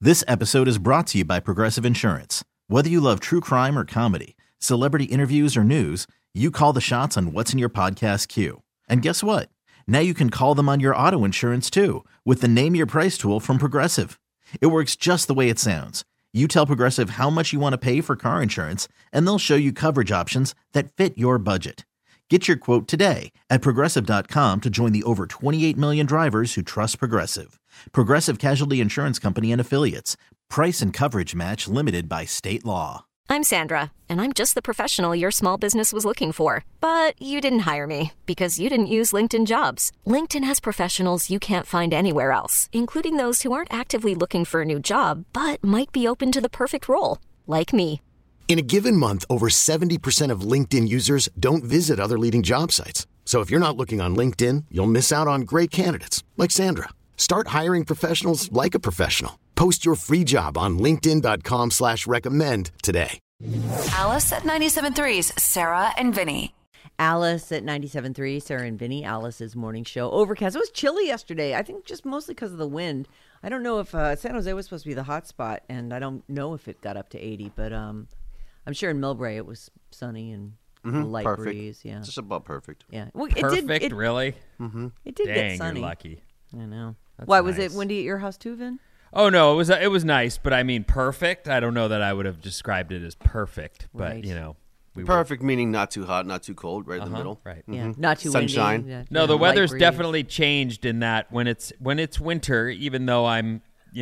This episode is brought to you by Progressive Insurance. Whether you love true crime or comedy, celebrity interviews or news, you call the shots on what's in your podcast queue. And guess what? Now you can call them on your auto insurance too with the Name Your Price tool from Progressive. It works just the way it sounds. You tell Progressive how much you want to pay for car insurance, and they'll show you coverage options that fit your budget. Get your quote today at Progressive.com to join the over 28 million drivers who trust Progressive. Progressive Casualty Insurance Company and Affiliates. Price and coverage match limited by state law. I'm Sandra, and I'm just the professional your small business was looking for. But you didn't hire me because you didn't use LinkedIn Jobs. LinkedIn has professionals you can't find anywhere else, including those who aren't actively looking for a new job, but might be open to the perfect role, like me. In a given month, over 70% of LinkedIn users don't visit other leading job sites. So if you're not looking on LinkedIn, you'll miss out on great candidates like Sandra. Start hiring professionals like a professional. Post your free job on linkedin.com/recommend today. Alice at 97.3's Sarah and Vinny. Alice at 97.3, Sarah and Vinny, Alice's morning show. Overcast. It was chilly yesterday. I think just mostly because of the wind. I don't know if San Jose was supposed to be the hot spot, and I don't know if it got up to 80, but I'm sure in Millbrae it was sunny and light perfect. breeze. Yeah, just about perfect. Yeah, well, Perfect, really? Mm-hmm. It did Dang, get sunny. you're lucky. I know. That's Why was nice. it windy at your house too, Vin? Oh no, it was nice, but I mean perfect. I don't know that I would have described it as perfect, but Right. you know, Perfect meaning not too hot, not too cold, right in the middle. right? Yeah, not too Sunshine. windy. Yeah, No, the light weather's breeze. definitely changed in that when it's winter, even though I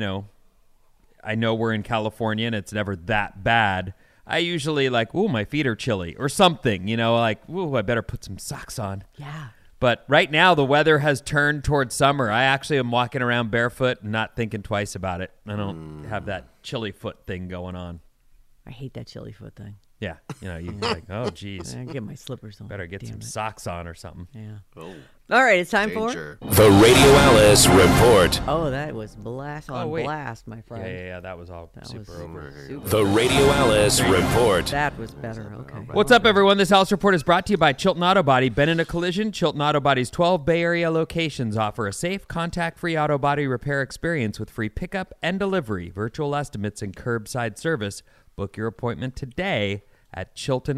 know we're in California and it's never that bad. I usually like, ooh, my feet are chilly or something, like, ooh, I better put some socks on. Yeah. But right now, the weather has turned towards summer. I actually am walking around barefoot and not thinking twice about it. I don't have that chilly foot thing going on. I hate that chilly foot thing. Yeah, you're like, oh, geez. I get my slippers on. Better get Damn some it. socks on or something. Yeah. Oh, All right, it's time danger. The Radio Alice Report. for. Oh, that was blast on wait. blast, my friend. Yeah, that was all That super was over. super. The Radio Alice Report. That was better. Okay. What's up, everyone? This Alice Report is brought to you by Chilton Auto Body. Been in a collision? Chilton Auto Body's 12 Bay Area locations offer a safe, contact-free auto body repair experience with free pickup and delivery, virtual estimates, and curbside service. Book your appointment today at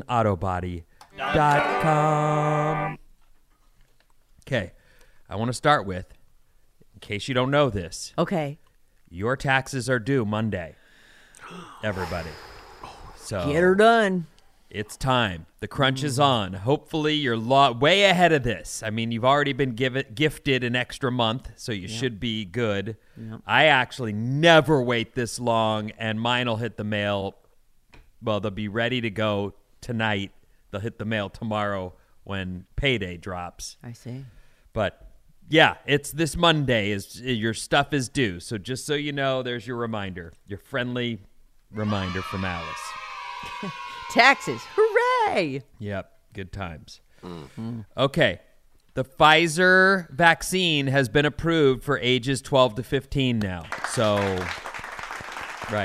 ChiltonAutoBody.com. Okay, I want to start with, in case you don't know this, Okay. your taxes are due Monday, everybody. So Get her done. it's time. The crunch is on. Hopefully, you're way ahead of this. I mean, you've already been gifted an extra month, so you should be good. Yep. I actually never wait this long, and mine will hit the mail. Well, they'll be ready to go tonight. They'll hit the mail tomorrow when payday drops. I see. But yeah, it's this Monday. Your stuff is due. So just so you know, there's your reminder, your friendly reminder from Alice. Taxes. Hooray. Yep, good times. Okay, the Pfizer vaccine has been approved for ages 12 to 15 now. So, right.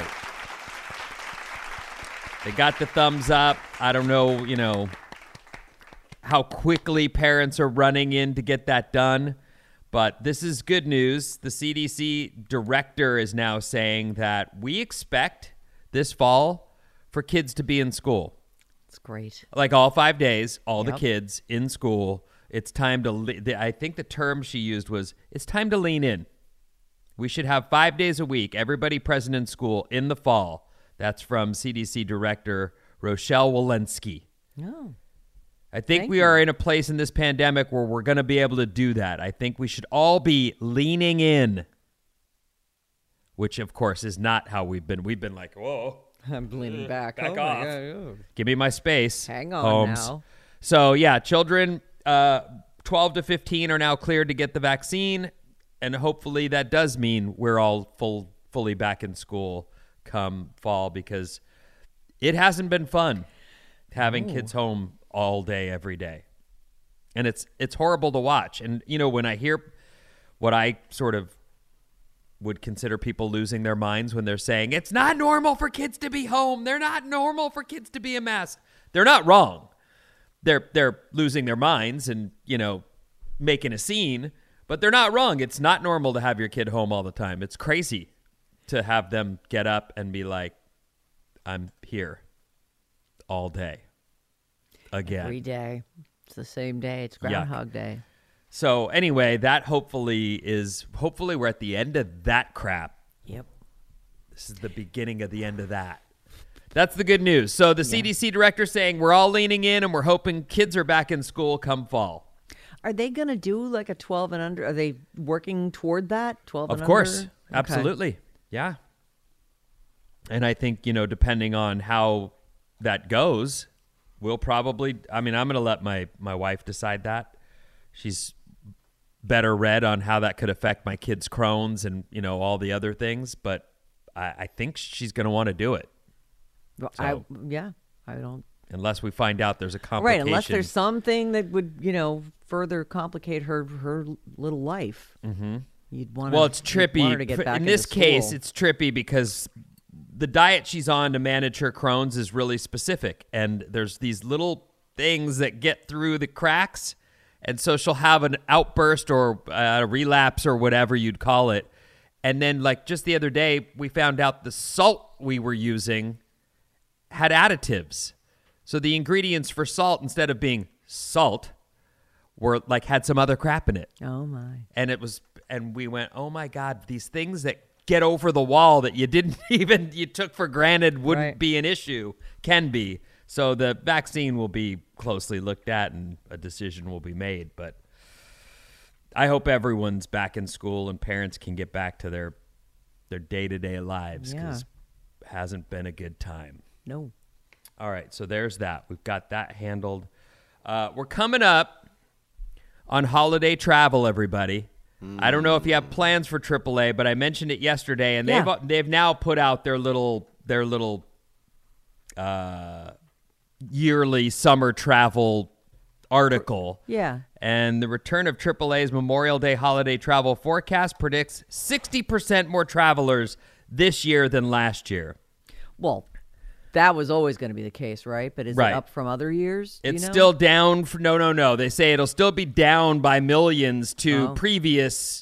They got the thumbs up. I don't know, how quickly parents are running in to get that done. But this is good news. The CDC director is now saying that we expect this fall for kids to be in school. It's great. Like all 5 days, all the Yep. kids in school. It's time to, I think the term she used was, it's time to lean in. We should have 5 days a week, everybody present in school in the fall. That's from CDC Director Rochelle Walensky. Oh. I think Thank we you. are in a place in this pandemic where we're going to be able to do that. I think we should all be leaning in, which, of course, is not how we've been. We've been like, whoa, I'm leaning back. back Oh, off. my God. Oh. Give me my space. Hang on Holmes. now. So, yeah, children 12 to 15 are now cleared to get the vaccine, and hopefully that does mean we're all fully back in school come fall, because it hasn't been fun having kids home all day, every day. And it's horrible to watch. And, when I hear what I sort of would consider people losing their minds when they're saying, it's not normal for kids to be home. They're not normal for kids to be a mess. They're not wrong. They're losing their minds and, making a scene, but they're not wrong. It's not normal to have your kid home all the time. It's crazy. to have them get up and be like, I'm here all day again. Every day. It's the same day. It's Groundhog Day. So anyway, that hopefully we're at the end of that crap. Yep. This is the beginning of the end of that. That's the good news. So the CDC director saying we're all leaning in and we're hoping kids are back in school come fall. Are they going to do like a 12 and under? Are they working toward that? 12 and under? Of course. Okay. Absolutely. Yeah. And I think, depending on how that goes, we'll probably, I'm going to let my wife decide that. She's better read on how that could affect my kids' Crohn's and, all the other things. But I think she's going to want to do it. Well, So, I don't. unless we find out there's a complication. Right, unless there's something that would, further complicate her little life. Mm-hmm. You'd want Well, it's trippy. Want her to get back In this into case, school. it's trippy because the diet she's on to manage her Crohn's is really specific. And there's these little things that get through the cracks. And so she'll have an outburst or a relapse or whatever you'd call it. And then, like, just the other day, we found out the salt we were using had additives. So the ingredients for salt, instead of being salt, were like had some other crap in it. Oh my. And we went, oh my God, these things that get over the wall that you didn't even, you took for granted wouldn't be an issue, can be. So the vaccine will be closely looked at and a decision will be made. But I hope everyone's back in school and parents can get back to their day-to-day lives, because it hasn't been a good time. No. All right, so there's that. We've got that handled. We're coming up on holiday travel, everybody. I don't know if you have plans for AAA, but I mentioned it yesterday, and they've now put out their little yearly summer travel article. Yeah. And the return of AAA's Memorial Day holiday travel forecast predicts 60% more travelers this year than last year. Well, that was always going to be the case, right? But is it up from other years? It's still down. No. They say it'll still be down by millions to previous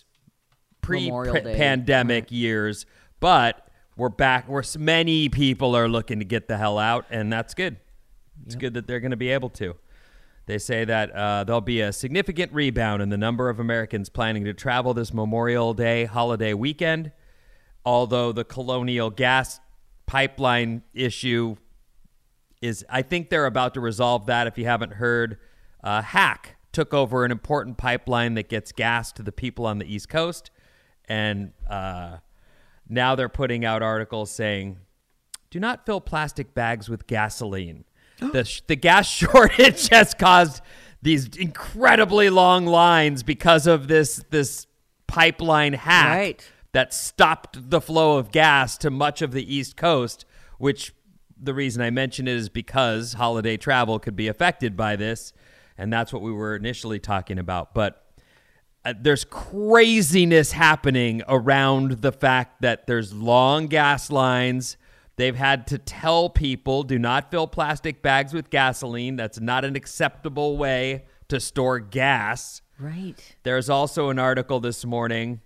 pre-pandemic years. But we're back. Many people are looking to get the hell out, and that's good. It's good that they're going to be able to. They say that there'll be a significant rebound in the number of Americans planning to travel this Memorial Day holiday weekend, although the Colonial Gas pipeline issue is, I think they're about to resolve that. If you haven't heard, Hack took over an important pipeline that gets gas to the people on the East Coast, and now they're putting out articles saying, do not fill plastic bags with gasoline. The gas shortage has caused these incredibly long lines because of this pipeline hack that stopped the flow of gas to much of the East Coast, which the reason I mention it is because holiday travel could be affected by this, and that's what we were initially talking about. But there's craziness happening around the fact that there's long gas lines. They've had to tell people, do not fill plastic bags with gasoline. That's not an acceptable way to store gas. Right. There's also an article this morning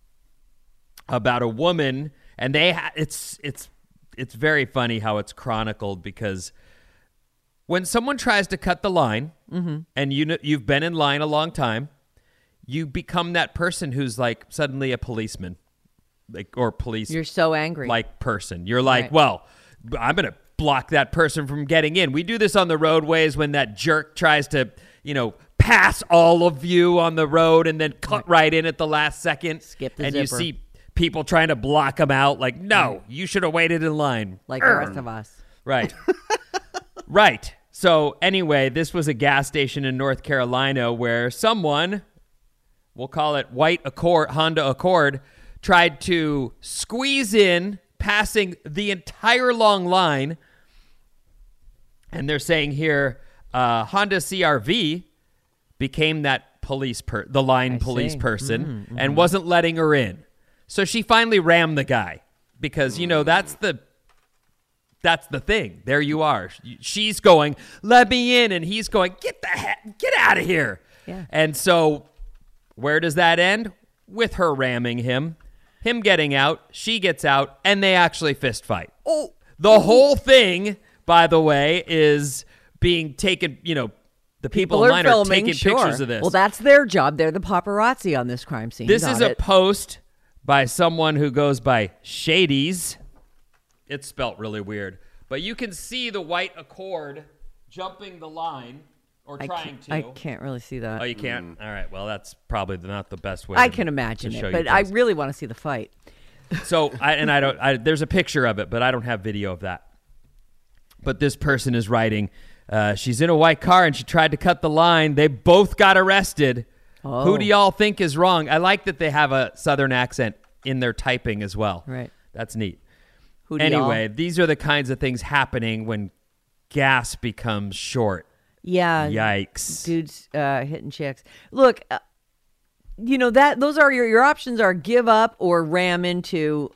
about a woman, and it's very funny how it's chronicled, because when someone tries to cut the line, and you've been in line a long time, you become that person who's like suddenly a policeman, or police. You're so angry. Like person. You're like, well, I'm going to block that person from getting in. We do this on the roadways when that jerk tries to, pass all of you on the road and then cut right in at the last second. Skip the and zipper. You see people trying to block them out. Like, no, you should have waited in line. Like the rest of us. Right. Right. So anyway, this was a gas station in North Carolina where someone, we'll call it Honda Accord, tried to squeeze in, passing the entire long line. And they're saying here, Honda CR-V became that police police person and wasn't letting her in. So she finally rammed the guy because, that's the thing. There you are. She's going, let me in. And he's going, get out of here. Yeah. And so where does that end? With her ramming him. him getting out, she gets out, and they actually fist fight. Oh, the whole thing, by the way, is being taken, the people online are filming, taking pictures of this. Well, that's their job. They're the paparazzi on this crime scene. This is a post by someone who goes by Shadies. It's spelt really weird. But you can see the white Accord jumping the line, or trying to. I can't really see that. Oh, you can't? All right. Well, that's probably not the best way I can imagine it, but I really want to see the fight. So, there's a picture of it, but I don't have video of that. But this person is writing, she's in a white car and she tried to cut the line. They both got arrested. Oh. Who do y'all think is wrong? I like that they have a Southern accent in their typing as well. Right. That's neat. Anyway, these are the kinds of things happening when gas becomes short. Yeah. Yikes. Dudes hitting chicks. Look, those are your options are give up or ram into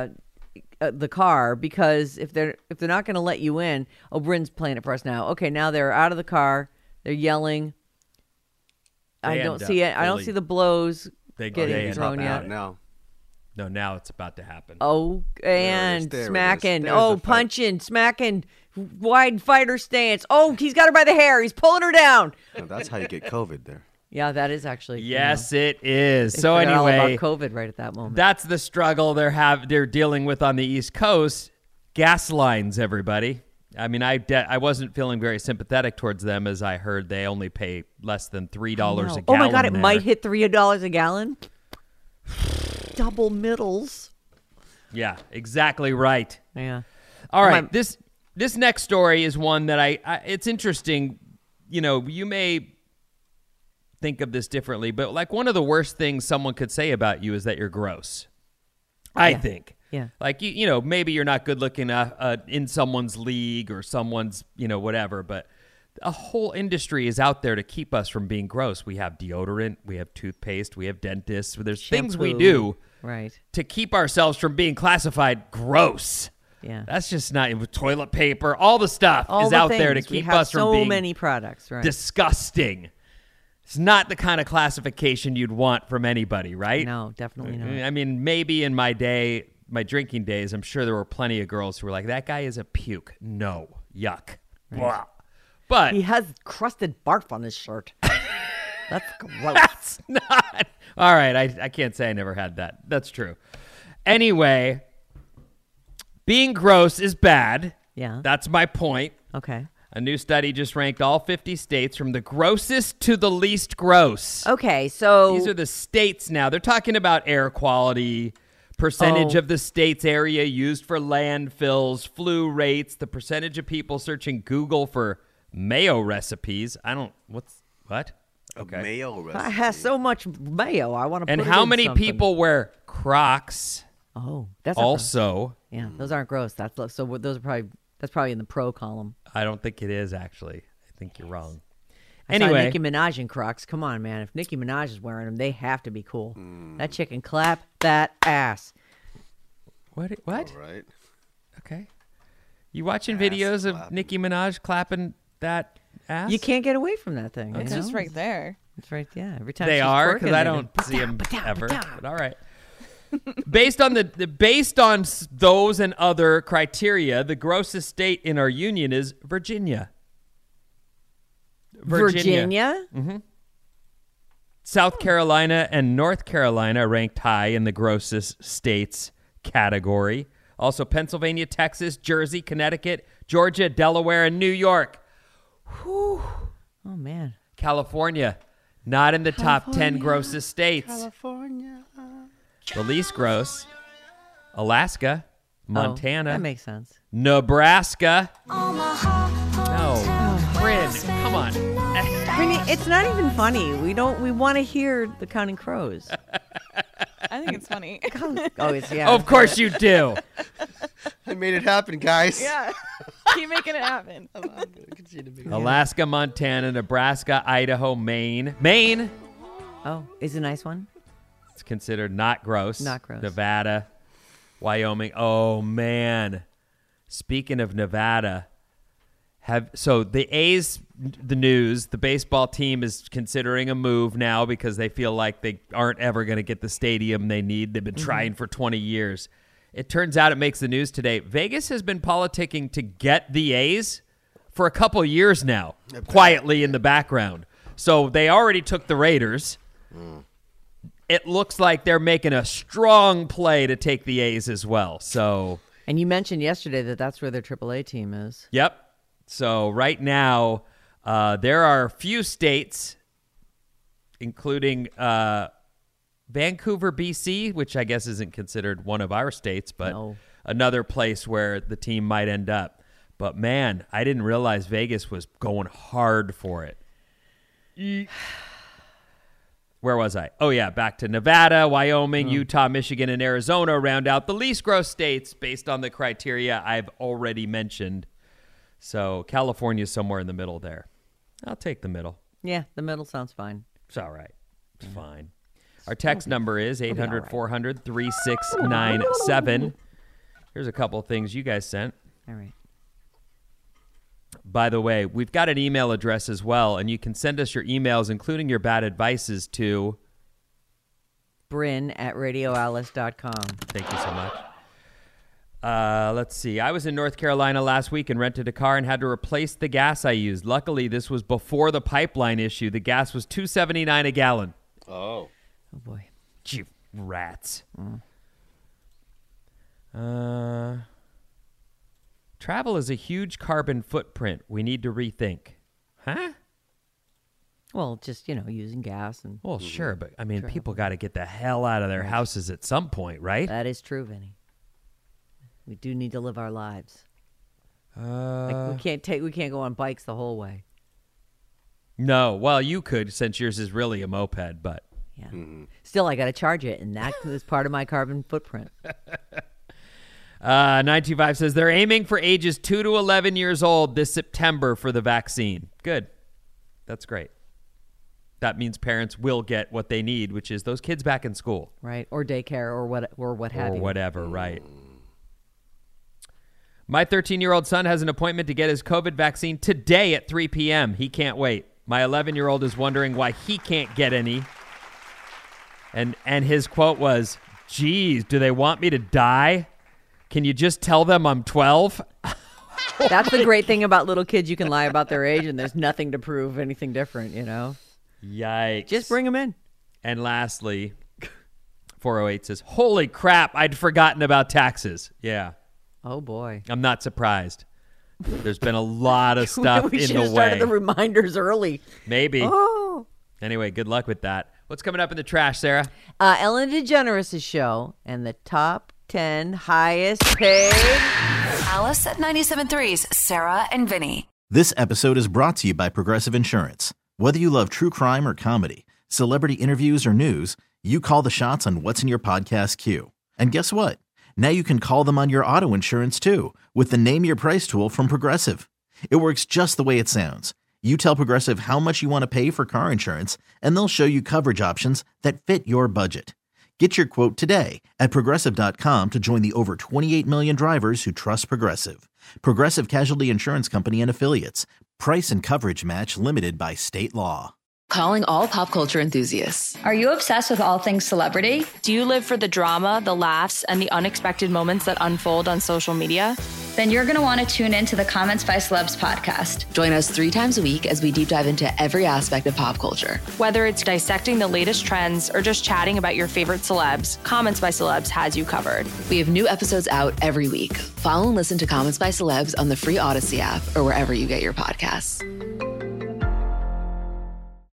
the car, because if they're not going to let you in, Bryn's playing it for us now. Okay, now they're out of the car. They're yelling. I don't see it. I don't see the blows getting thrown yet. No, now it's about to happen. Oh, and smacking. Punching, smacking. Wide fighter stance. Oh, he's got her by the hair. He's pulling her down. No, that's how you get COVID there. Yeah, that is actually. Yes, it is. They so forgot all anyway, about COVID right at that moment. That's the struggle they're dealing with on the East Coast. Gas lines, everybody. I mean, I wasn't feeling very sympathetic towards them, as I heard they only pay less than $3 a gallon. Oh my God, it there. might hit $3 a gallon. Double middles. Yeah, exactly right. Yeah. All right, this next story is one that I it's interesting. You may think of this differently, but like one of the worst things someone could say about you is that you're gross. I think. Yeah. Like, maybe you're not good looking in someone's league or someone's, whatever, but a whole industry is out there to keep us from being gross. We have deodorant, we have toothpaste, we have dentists. There's things we do to keep ourselves from being classified gross. Yeah. That's just not toilet paper. All the stuff is out there to keep us from being so many products, right? Disgusting. It's not the kind of classification you'd want from anybody, right? No, definitely not. I mean, maybe in my drinking days, I'm sure there were plenty of girls who were like, that guy is a puke. No. Yuck. Right. Blah. But he has crusted barf on his shirt. That's gross. That's not. All right. I can't say I never had that. That's true. Anyway, being gross is bad. Yeah. That's my point. Okay. A new study just ranked all 50 states from the grossest to the least gross. Okay, so these are the states now. They're talking about air quality, percentage of the state's area used for landfills, flu rates, the percentage of people searching Google for mayo recipes. What? Okay. Mayo recipe. I have so much mayo. I want to. And put how it in many something. people wear Crocs? Oh, that's also. Yeah, those aren't gross. That's probably in the pro column. I don't think it is, actually. I think you're wrong. I saw Nicki Minaj in Crocs. Come on, man. If Nicki Minaj is wearing them, they have to be cool. That chick can clap that ass. What? All right. Okay. You watching videos of Nicki Minaj clapping that ass? You can't get away from that thing. It's just right there. It's right, yeah. Every time they she's are, because because I don't see them ever. But all right. Based on those and other criteria, the grossest state in our union is Virginia. Virginia? Mm-hmm. South Carolina and North Carolina ranked high in the grossest states category. Also Pennsylvania, Texas, Jersey, Connecticut, Georgia, Delaware, and New York. Whew. Oh, man. California, not in the top 10 grossest states. California. The least gross, Alaska, Montana. That makes sense. Nebraska. No. Bryn, come on. I mean, it's not even funny. We want to hear the Counting Crows. I think it's funny. Oh, it's, yeah. Of course you do. I made it happen, guys. Yeah. Keep making it happen. Alaska, Montana, Nebraska, Idaho, Maine. Maine. Oh, is a nice one. It's considered not gross. Not gross. Nevada, Wyoming. Oh, man. Speaking of Nevada, So the A's, the news, the baseball team is considering a move now because they feel like they aren't ever going to get the stadium they need. They've been trying for 20 years. It turns out it makes the news today. Vegas has been politicking to get the A's for a couple years now, quietly in the background. So they already took the Raiders. It looks like they're making a strong play to take the A's as well. So, and you mentioned yesterday that that's where their AAA team is. Yep. So right now, there are a few states, including Vancouver, BC, which I guess isn't considered one of our states, but another place where the team might end up. But man, I didn't realize Vegas was going hard for it. Where was I? Oh, yeah, back to Nevada, Wyoming, Utah, Michigan, and Arizona round out the least gross states based on the criteria I've already mentioned. So California's somewhere in the middle there. I'll take the middle. Yeah, the middle sounds fine. It's all right. It's fine. Our text number is 800-400-3697. Here's a couple of things you guys sent. All right. By the way, we've got an email address as well, and you can send us your emails, including your bad advices, to Bryn@radioalice.com. Thank you so much. Let's see. I was in North Carolina last week and rented a car and had to replace the gas I used. Luckily, this was before the pipeline issue. The gas was $2.79 a gallon. Oh. Oh, boy. Gee, rats. Travel is a huge carbon footprint we need to rethink. Huh? Well, just, using gas. And Well, sure, but, I mean, people got to get the hell out of their houses at some point, right? That is true, Vinny. We do need to live our lives. We can't go on bikes the whole way. No, well, you could, since yours is really a moped, but yeah. Still, I got to charge it, and that is part of my carbon footprint. 925 says they're aiming for ages 2 to 11 years old this September for the vaccine. Good. That's great. That means parents will get what they need, which is those kids back in school. Right, or daycare, or what have you. Or whatever, right. My 13-year-old son has an appointment to get his COVID vaccine today at 3 p.m. He can't wait. My 11-year-old is wondering why he can't get any. And his quote was, "Geez, do they want me to die? Can you just tell them I'm 12? That's the great thing about little kids. You can lie about their age, and there's nothing to prove anything different, Yikes. Just bring them in. And lastly, 408 says, holy crap, I'd forgotten about taxes. Yeah. Oh, boy. I'm not surprised. There's been a lot of stuff we in should the have way. started the reminders early. Maybe. Oh. Anyway, good luck with that. What's coming up in the trash, Sarah? Ellen DeGeneres' show and the top 10 highest paid. Alice at 97.3's Sarah and Vinny. This episode is brought to you by Progressive Insurance. Whether you love true crime or comedy, celebrity interviews or news, you call the shots on what's in your podcast queue. And guess what? Now you can call them on your auto insurance too with the Name Your Price tool from Progressive. It works just the way it sounds. You tell Progressive how much you want to pay for car insurance, and they'll show you coverage options that fit your budget. Get your quote today at Progressive.com to join the over 28 million drivers who trust Progressive. Progressive Casualty Insurance Company and Affiliates. Price and coverage match limited by state law. Calling all pop culture enthusiasts. Are you obsessed with all things celebrity? Do you live for the drama, the laughs, and the unexpected moments that unfold on social media? Then you're going to want to tune in to the Comments by Celebs podcast. Join us 3 times a week as we deep dive into every aspect of pop culture. Whether it's dissecting the latest trends or just chatting about your favorite celebs, Comments by Celebs has you covered. We have new episodes out every week. Follow and listen to Comments by Celebs on the free Odyssey app or wherever you get your podcasts.